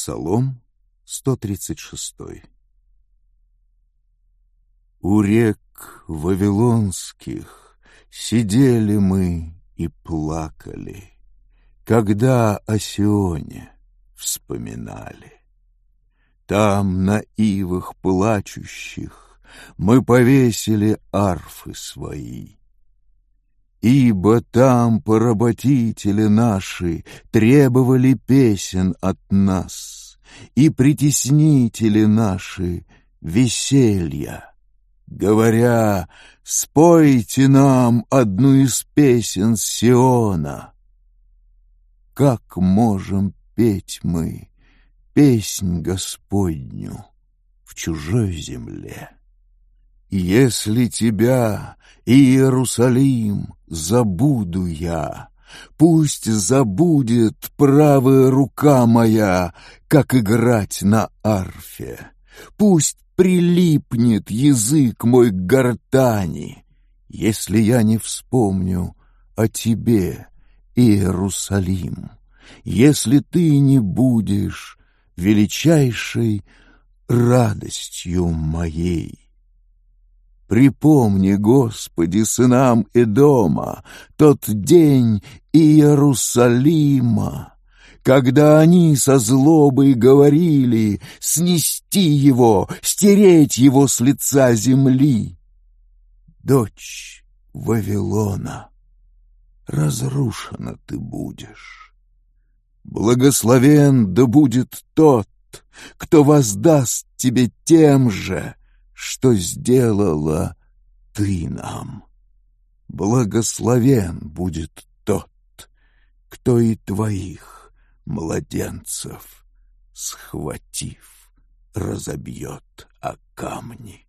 Псалом 136. У рек вавилонских сидели мы и плакали, когда о Сионе вспоминали. Там на ивах плачущих мы повесили арфы свои. Ибо там поработители наши требовали песен от нас, и притеснители наши веселья, говоря: спойте нам одну из песен Сиона. Как можем петь мы песнь Господню в чужой земле? Если тебя, Иерусалим, забуду я, пусть забудет правая рука моя, как играть на арфе. Пусть прилипнет язык мой к гортани, если я не вспомню о тебе, Иерусалим, если ты не будешь величайшей радостью моей. Припомни, Господи, сынам Эдома, тот день Иерусалима, когда они со злобой говорили: снести его, стереть его с лица земли. Дочь Вавилона, разрушена ты будешь. Благословен да будет тот, кто воздаст тебе тем же, что сделала ты нам. Благословен будет тот, кто и твоих младенцев, схватив, разобьет о камни.